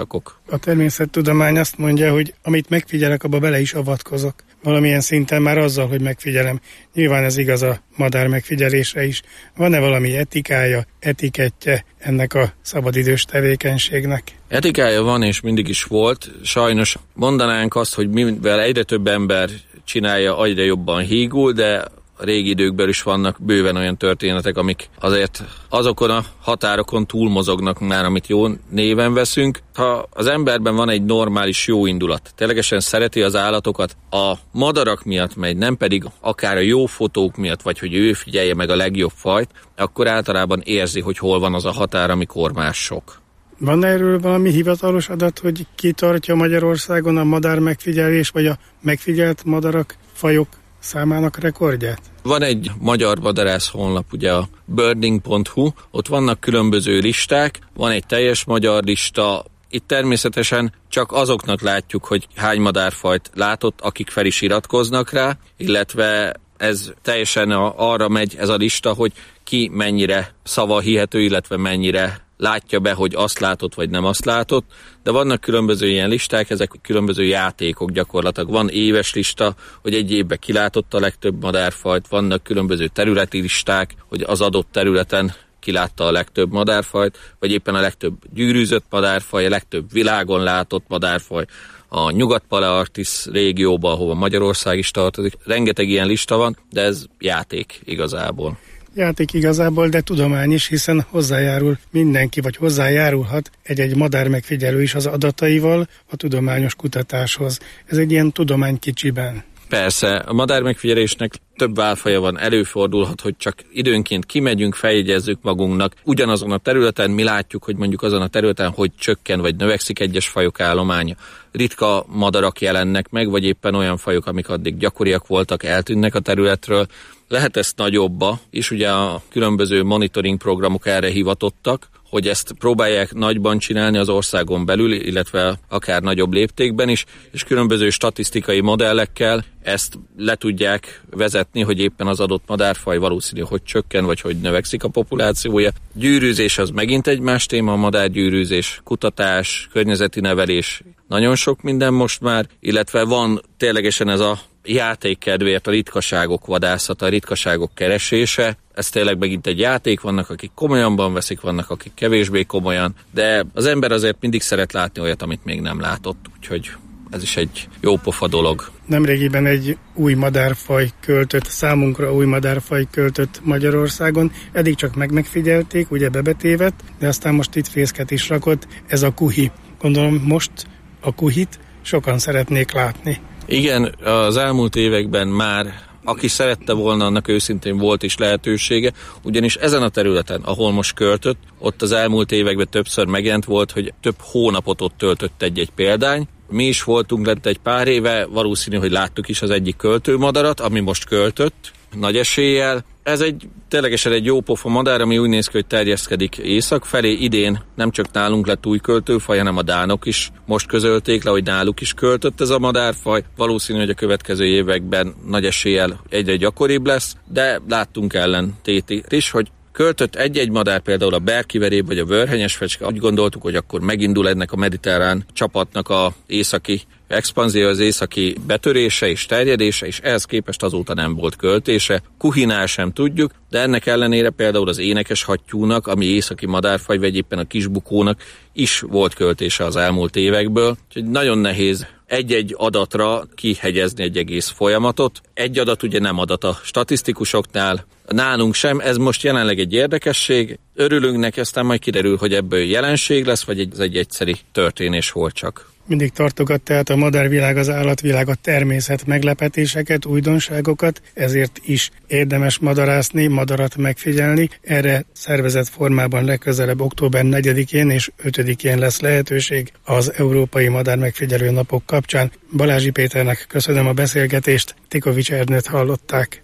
Speaker 8: A természettudomány azt mondja, hogy amit megfigyelek, abba bele is avatkozok. Valamilyen szinten már azzal, hogy megfigyelem. Nyilván ez igaz a madár megfigyelésre is. Van-e valami etikája, etikettje ennek a szabadidős tevékenységnek?
Speaker 9: Etikája van, és mindig is volt. Sajnos mondanánk azt, hogy mivel egyre több ember csinálja, egyre jobban hígul, de a régi időkben is vannak bőven olyan történetek, amik azért azokon a határokon túlmozognak már, amit jó néven veszünk. Ha az emberben van egy normális jó indulat, ténylegesen szereti az állatokat a madarak miatt megy, nem pedig akár a jó fotók miatt, vagy hogy ő figyelje meg a legjobb fajt, akkor általában érzi, hogy hol van az a határ, amikor már sok.
Speaker 8: Van erről valami hivatalos adat, hogy ki tartja Magyarországon a madár megfigyelés, vagy a megfigyelt madarak, fajok számának rekordját?
Speaker 9: Van egy magyar madarász honlap, ugye a birding pont hu, ott vannak különböző listák, van egy teljes magyar lista, itt természetesen csak azoknak látjuk, hogy hány madárfajt látott, akik fel is iratkoznak rá, illetve ez teljesen a, arra megy ez a lista, hogy ki mennyire szavahihető, illetve mennyire látja be, hogy azt látott, vagy nem azt látott, de vannak különböző ilyen listák, ezek különböző játékok gyakorlatilag. Van éves lista, hogy egy évben kilátott a legtöbb madárfajt, vannak különböző területi listák, hogy az adott területen kilátta a legtöbb madárfajt, vagy éppen a legtöbb gyűrűzött madárfaj, a legtöbb világon látott madárfaj, a Nyugat-Palearktisz régióban, ahova Magyarország is tartozik. Rengeteg ilyen lista van, de ez játék igazából.
Speaker 8: Játék igazából, de tudomány is, hiszen hozzájárul mindenki, vagy hozzájárulhat egy-egy madár megfigyelő is az adataival a tudományos kutatáshoz. Ez egy ilyen tudomány kicsiben.
Speaker 9: Persze, a madár megfigyelésnek több válfaja van, előfordulhat, hogy csak időnként kimegyünk, feljegyezzük magunknak. Ugyanazon a területen mi látjuk, hogy mondjuk azon a területen, hogy csökken vagy növekszik egyes fajok állománya. Ritka madarak jelennek meg, vagy éppen olyan fajok, amik addig gyakoriak voltak, eltűnnek a területről. Lehet ezt nagyobba, és ugye a különböző monitoring programok erre hivatottak, hogy ezt próbálják nagyban csinálni az országon belül, illetve akár nagyobb léptékben is, és különböző statisztikai modellekkel ezt le tudják vezetni, hogy éppen az adott madárfaj valószínű, hogy csökken, vagy hogy növekszik a populációja. Gyűrűzés az megint egy más téma, a madárgyűrűzés, kutatás, környezeti nevelés, nagyon sok minden most már, illetve van ténylegesen ez a játék kedvéért a ritkaságok vadászata, a ritkaságok keresése. Ez tényleg megint egy játék, vannak akik komolyanban veszik, vannak akik kevésbé komolyan, de az ember azért mindig szeret látni olyat, amit még nem látott, úgyhogy ez is egy jó pofa dolog.
Speaker 8: Nemrégiben egy új madárfaj költött, számunkra új madárfaj költött Magyarországon. Eddig csak meg megfigyelték, ugye bebetévedt, de aztán most itt fészket is rakott. Ez a kuhi. Gondolom most a kuhit sokan szeretnék látni.
Speaker 9: Igen, az elmúlt években már aki szerette volna, annak őszintén volt is lehetősége, ugyanis ezen a területen, ahol most költött, ott az elmúlt években többször megjelent volt, hogy több hónapot ott töltött egy-egy példány. Mi is voltunk lent egy pár éve, valószínű, hogy láttuk is az egyik költőmadarat, ami most költött, nagy eséllyel. Ez egy ténylegesen egy jó pofa madár, ami úgy néz ki, hogy terjeszkedik észak felé. Idén nem csak nálunk lett új költőfaj, hanem a dánok is most közölték le, hogy náluk is költött ez a madárfaj. Valószínű, hogy a következő években nagy eséllyel egyre gyakoribb lesz, de láttunk ellentétét is, hogy költött egy-egy madár, például a berkiveréb vagy a vörhenyes fecske. Úgy gondoltuk, hogy akkor megindul ennek a mediterrán csapatnak a északi expanzió, az északi betörése és terjedése, és ehhez képest azóta nem volt költése. Kuhinál sem tudjuk, de ennek ellenére például az énekes hattyúnak, ami északi madárfaj, vagy éppen a kisbukónak is volt költése az elmúlt évekből. Úgyhogy nagyon nehéz egy-egy adatra kihegyezni egy egész folyamatot. Egy adat ugye nem adat a statisztikusoknál, nálunk sem, ez most jelenleg egy érdekesség. Örülünk neki, aztán majd kiderül, hogy ebből jelenség lesz, vagy ez egy egyszeri történés volt csak.
Speaker 8: Mindig tartogat tehát a madárvilág, az állatvilág, a természet meglepetéseket, újdonságokat, ezért is érdemes madarászni, madarat megfigyelni. Erre szervezett formában legközelebb október negyedikén és ötödikén lesz lehetőség az Európai Madár Megfigyelő Napok kapcsán. Balázsi Péternek köszönöm a beszélgetést, Tikovics Ernőt hallották.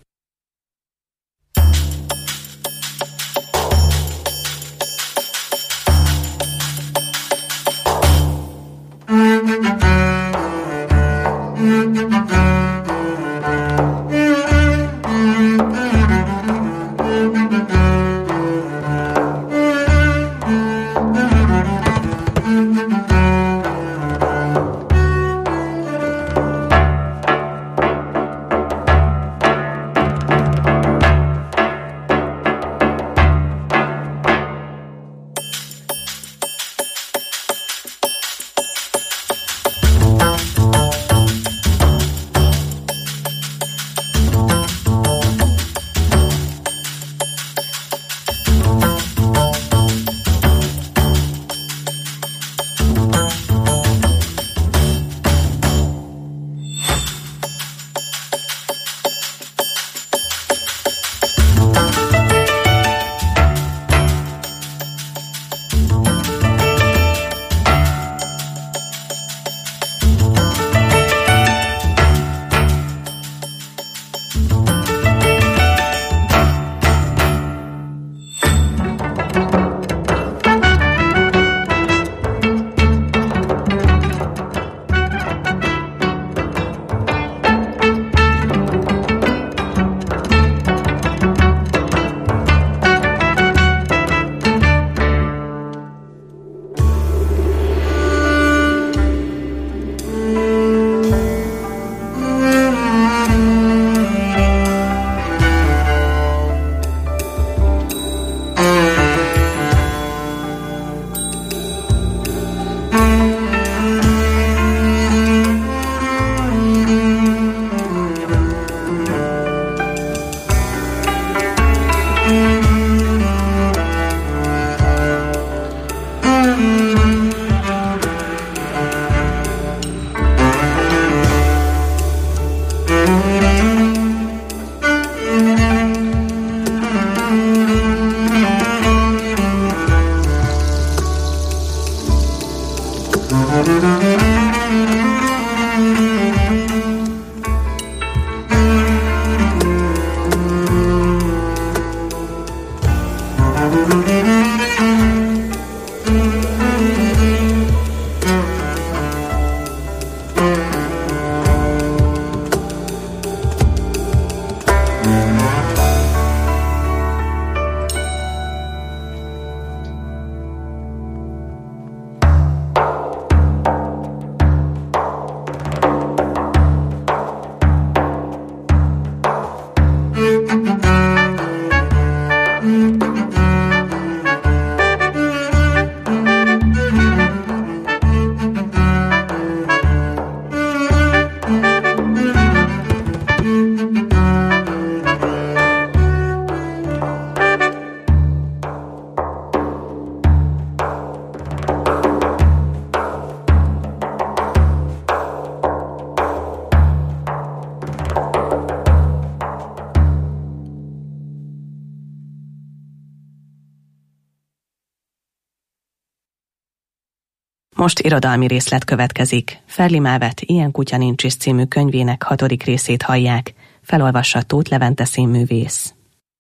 Speaker 10: Most irodalmi részlet következik. Ferli Mávet Ilyen kutya nincs is című könyvének hatodik részét hallják. Felolvassa Tóth Levente színművész.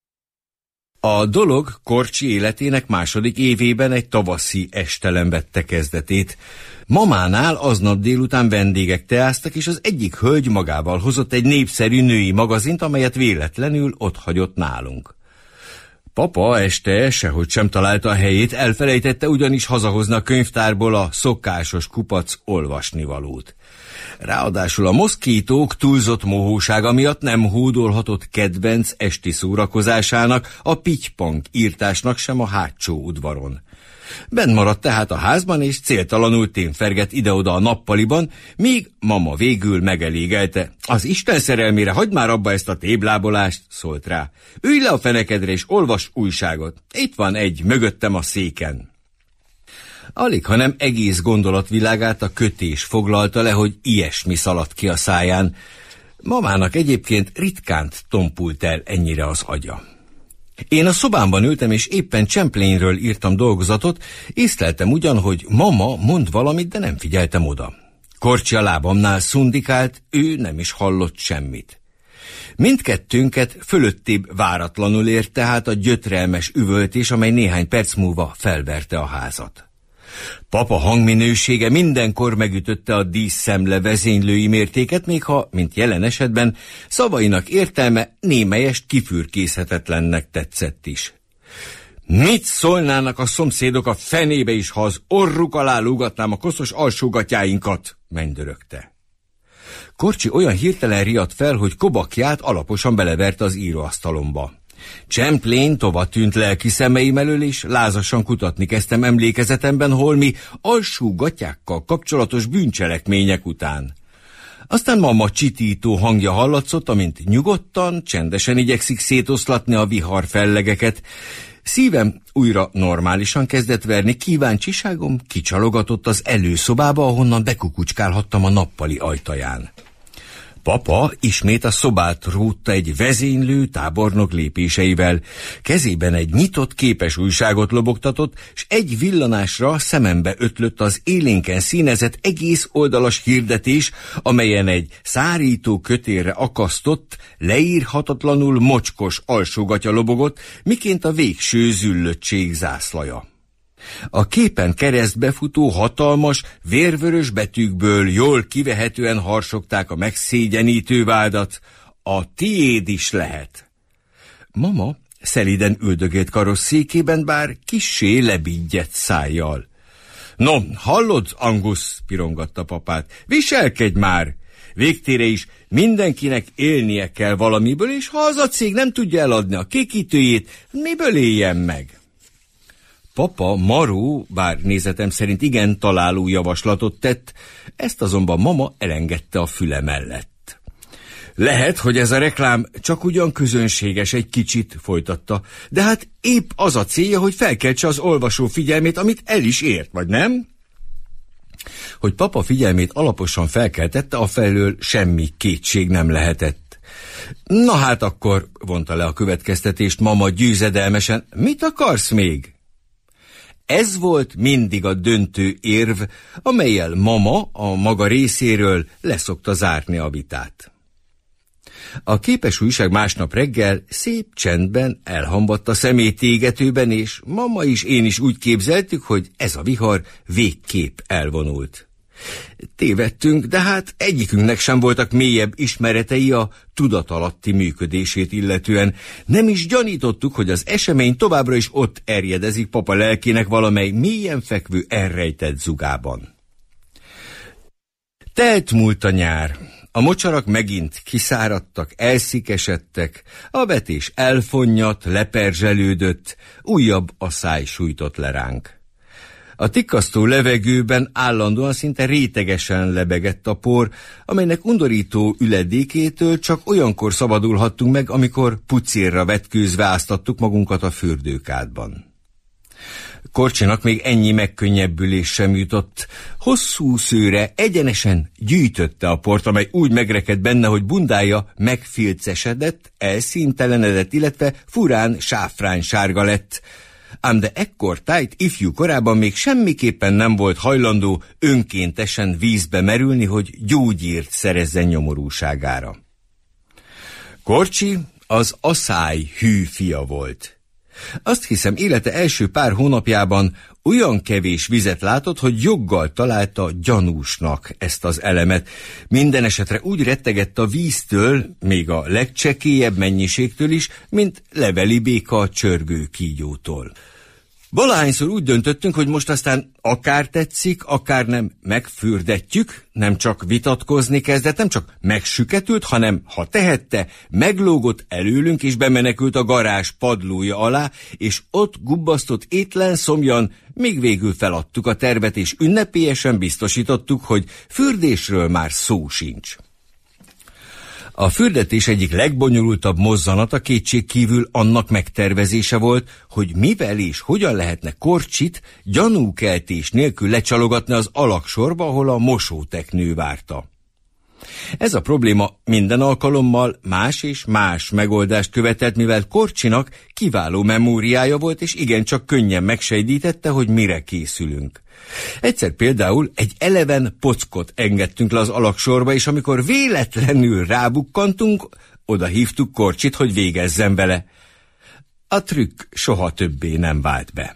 Speaker 3: A dolog Korcsi életének második évében egy tavaszi estelen vette kezdetét. Mamánál aznap délután vendégek teáztak, és az egyik hölgy magával hozott egy népszerű női magazint, amelyet véletlenül otthagyott nálunk. Papa este sehogy sem találta a helyét, elfelejtette ugyanis hazahozni a könyvtárból a szokásos kupac olvasnivalót. Ráadásul a moszkítók túlzott mohósága miatt nem hódolhatott kedvenc esti szórakozásának, a pittypank írtásnak sem a hátsó udvaron. Benn maradt tehát a házban, és céltalanul témfergett ide-oda a nappaliban, míg mama végül megelégelte. Az Isten szerelmére hagyd már abba ezt a téblábolást, szólt rá. Ülj le a fenekedre és olvas újságot. Itt van egy mögöttem a széken. Alig, hanem egész gondolatvilágát a kötés foglalta le, hogy ilyesmi szaladt ki a száján. Mamának egyébként ritkánt tompult el ennyire az agya. Én a szobámban ültem, és éppen Champlainről írtam dolgozatot, észleltem ugyan, hogy mama mond valamit, de nem figyeltem oda. Korcsi a lábamnál szundikált, ő nem is hallott semmit. Mindkettőnket fölöttébb váratlanul ért tehát a gyötrelmes üvöltés, amely néhány perc múlva felverte a házat. Papa hangminősége mindenkor megütötte a díszszemle vezénylői mértéket, még ha, mint jelen esetben, szavainak értelme némelyest kifürkészhetetlennek tetszett is. Mit szólnának a szomszédok a fenébe is, ha az orruk alá lúgatnám a koszos alsógatyáinkat, mennydörögte. Korcsi olyan hirtelen riadt fel, hogy kobakját alaposan beleverte az íróasztalomba. Champlain tova tűnt lelki szemeim elől, és lázasan kutatni kezdtem emlékezetemben holmi alsó gatyákkal kapcsolatos bűncselekmények után. Aztán mama csitító hangja hallatszott, amint nyugodtan, csendesen igyekszik szétoszlatni a vihar fellegeket. Szívem újra normálisan kezdett verni, kíváncsiságom kicsalogatott az előszobába, ahonnan bekukucskálhattam a nappali ajtaján. Papa ismét a szobát rúgta egy vezénylő tábornok lépéseivel. Kezében egy nyitott képes újságot lobogtatott, s egy villanásra szemembe ötlött az élénken színezett egész oldalas hirdetés, amelyen egy szárító kötélre akasztott, leírhatatlanul mocskos alsógatya lobogott, miként a végső züllöttség zászlaja. A képen keresztbe futó hatalmas, vérvörös betűkből jól kivehetően harsogták a megszégyenítő vádat: a tiéd is lehet. Mama szeliden üldögélt karosszékében, bár kissé lebigyedt szájjal. No, hallod, Angus, pirongatta papát, viselkedj már! Végtére is mindenkinek élnie kell valamiből, és ha az a cég nem tudja eladni a kékítőjét, miből éljen meg? Papa maró, bár nézetem szerint igen találó javaslatot tett, ezt azonban mama elengedte a füle mellett. Lehet, hogy ez a reklám csak ugyan közönséges egy kicsit, folytatta, de hát épp az a célja, hogy felkeltse az olvasó figyelmét, amit el is ért, vagy nem? Hogy papa figyelmét alaposan felkeltette, afelől semmi kétség nem lehetett. Na hát akkor, vonta le a következtetést mama győzedelmesen, mit akarsz még? Ez volt mindig a döntő érv, amellyel mama a maga részéről leszokta zárni a vitát. A képes újság másnap reggel szép csendben elhamvadt a szemétégetőben, és mama is én is úgy képzeltük, hogy ez a vihar végképp elvonult. Tévedtünk, de hát egyikünknek sem voltak mélyebb ismeretei a tudatalatti működését illetően. Nem is gyanítottuk, hogy az esemény továbbra is ott erjedezik papa lelkének valamely mélyen fekvő elrejtett zugában. Telt múlt a nyár. A mocsarak megint kiszáradtak, elszikesedtek, a vetés elfonnyat, leperzselődött, újabb asszály sújtott le ránk. A tikkasztó levegőben állandóan szinte rétegesen lebegett a por, amelynek undorító üledékétől csak olyankor szabadulhattunk meg, amikor pucérra vetkőzve áztattuk magunkat a fürdőkádban. Korcsinak még ennyi megkönnyebbülés sem jutott. Hosszú szőre egyenesen gyűjtötte a port, amely úgy megrekedt benne, hogy bundája megfilcesedett, elszíntelenedett, illetve furán sáfrány sárga lett. ám de ekkor Tájt ifjú korában még semmiképpen nem volt hajlandó önkéntesen vízbe merülni, hogy gyógyírt szerezzen nyomorúságára. Korcsi az aszály hű fia volt. Azt hiszem, élete első pár hónapjában olyan kevés vizet látott, hogy joggal találta gyanúsnak ezt az elemet. Minden esetre úgy rettegett a víztől, még a legcsekélyebb mennyiségtől is, mint leveli béka a csörgő kígyótól. Valahányszor úgy döntöttünk, hogy most aztán akár tetszik, akár nem, megfürdetjük, nem csak vitatkozni kezdett, nem csak megsüketült, hanem, ha tehette, meglógott előlünk és bemenekült a garázs padlója alá, és ott gubbasztott étlen szomjan, míg végül feladtuk a tervet, és ünnepélyesen biztosítottuk, hogy fürdésről már szó sincs. A fürdetés egyik legbonyolultabb mozzanata kétségkívül annak megtervezése volt, hogy mivel és hogyan lehetne Korcsit gyanúkeltés nélkül lecsalogatni az alaksorba, ahol a mosóteknő várta. Ez a probléma minden alkalommal más és más megoldást követelt, mivel Korcsinak kiváló memóriája volt, és igencsak könnyen megsejdítette, hogy mire készülünk. Egyszer például egy eleven pockot engedtünk le az alaksorba, és amikor véletlenül rábukkantunk, oda hívtuk Korcsit, hogy végezzen vele. A trükk soha többé nem vált be.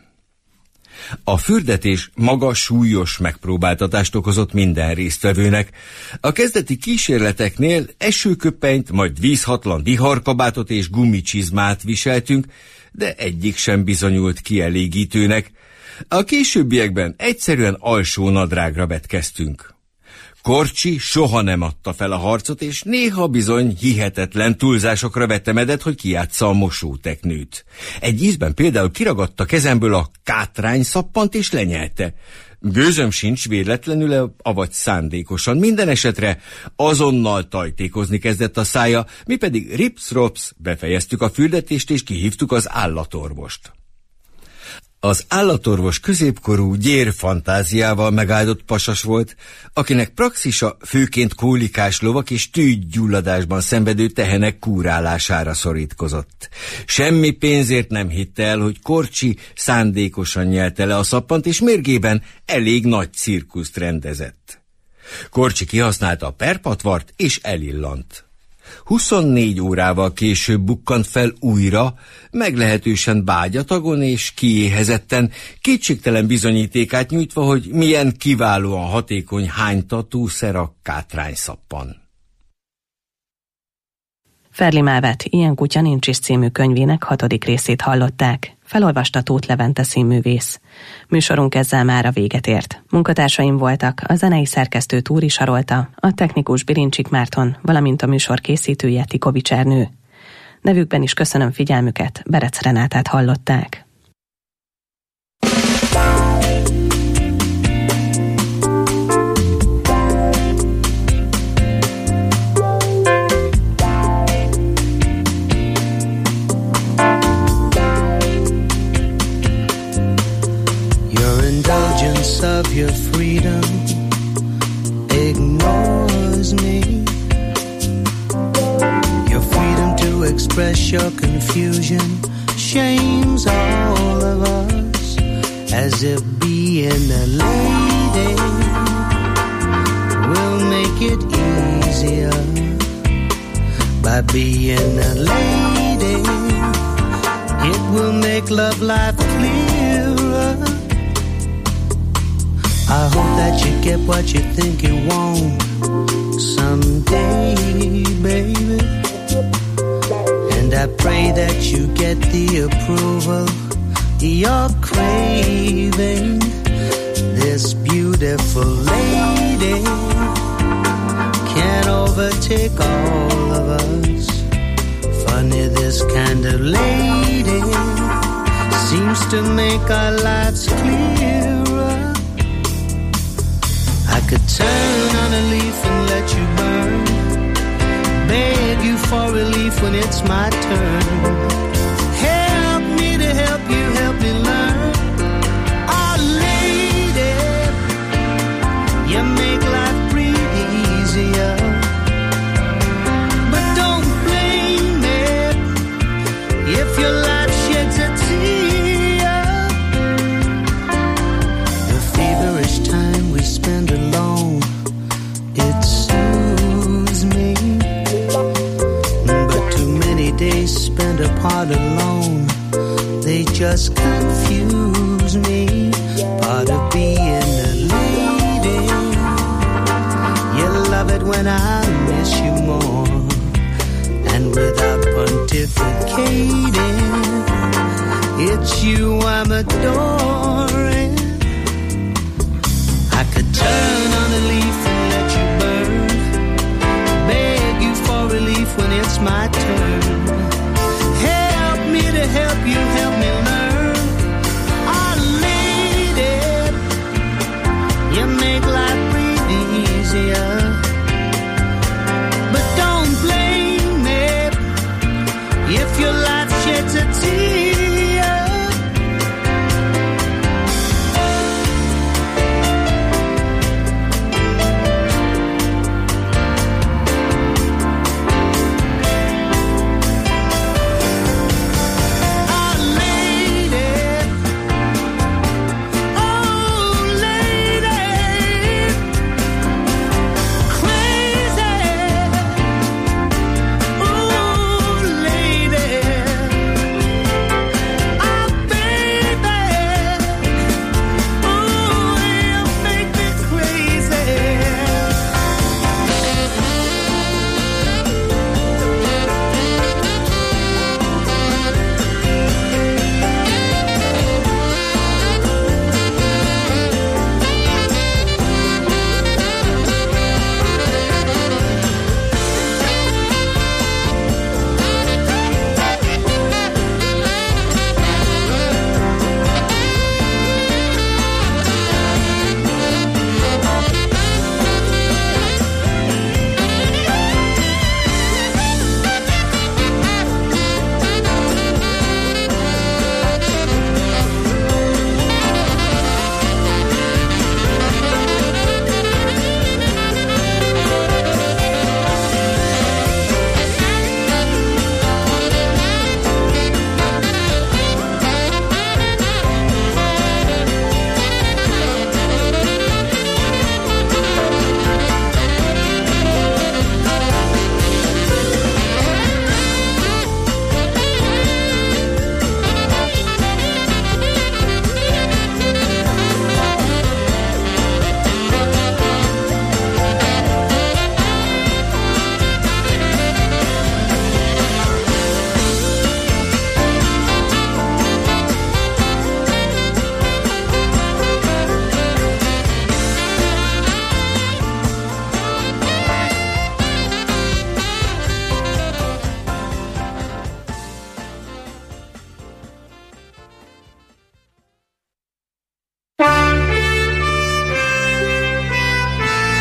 Speaker 3: A fürdetés maga súlyos megpróbáltatást okozott minden résztvevőnek. A kezdeti kísérleteknél esőköppenyt, majd vízhatlan viharkabátot és gumicsizmát viseltünk, de egyik sem bizonyult kielégítőnek. A későbbiekben egyszerűen alsó nadrágra vetkeztünk. Korcsi soha nem adta fel a harcot, és néha bizony hihetetlen túlzásokra vetemedett, hogy kijátsza a mosóteknőt. Egy ízben például kiragadta kezemből a kátrány szappant és lenyelte. Gőzöm sincs, véletlenül, avagy szándékosan. Minden esetre azonnal tajtékozni kezdett a szája, mi pedig rips-rops befejeztük a fürdetést és kihívtuk az állatorvost. Az állatorvos középkorú, gyér fantáziával megáldott pasas volt, akinek praxisa főként kólikás lovak és tűgyulladásban szenvedő tehenek kúrálására szorítkozott. Semmi pénzért nem hitte el, hogy Korcsi szándékosan nyelte le a szappant, és mérgében elég nagy cirkuszt rendezett. Korcsi kihasználta a perpatvart, és elillant. huszonnégy órával később bukkant fel újra, meglehetősen bágyatagon és kiéhezetten, kétségtelen bizonyítékát nyújtva, hogy milyen kiválóan hatékony hánytatószer a kátrányszappan.
Speaker 10: Ferli Mávet Ilyen kutya nincs is című könyvének hatodik részét hallották. Felolvasta Tóth Levente színművész. Műsorunk ezzel már a véget ért. Munkatársaim voltak a zenei szerkesztő Túri Sarolta, a technikus Birincsik Márton, valamint a műsor készítője Tikovics Ernő. Nevükben is köszönöm figyelmüket, Berec Renátát hallották.
Speaker 11: Of your freedom ignores me. Your freedom to express your confusion shames all of us, as if being a lady will make it easier. By being a lady, it will make love life clearer. I hope that you get what you think you want someday, baby. And I pray that you get the approval you're craving. This beautiful lady can overtake all of us. Funny, this kind of lady seems to make our lives clearer. I could turn on a leaf and let you burn, beg you for relief when it's my turn. Help me to help you, help me learn. Oh, lady, you make life breathe easier. But don't blame me if your life sheds a tear. spend a part alone, they just confuse me. Part of being a lady, you love it when I miss you more. And without pontificating, it's you I'm adoring. I could turn on a leaf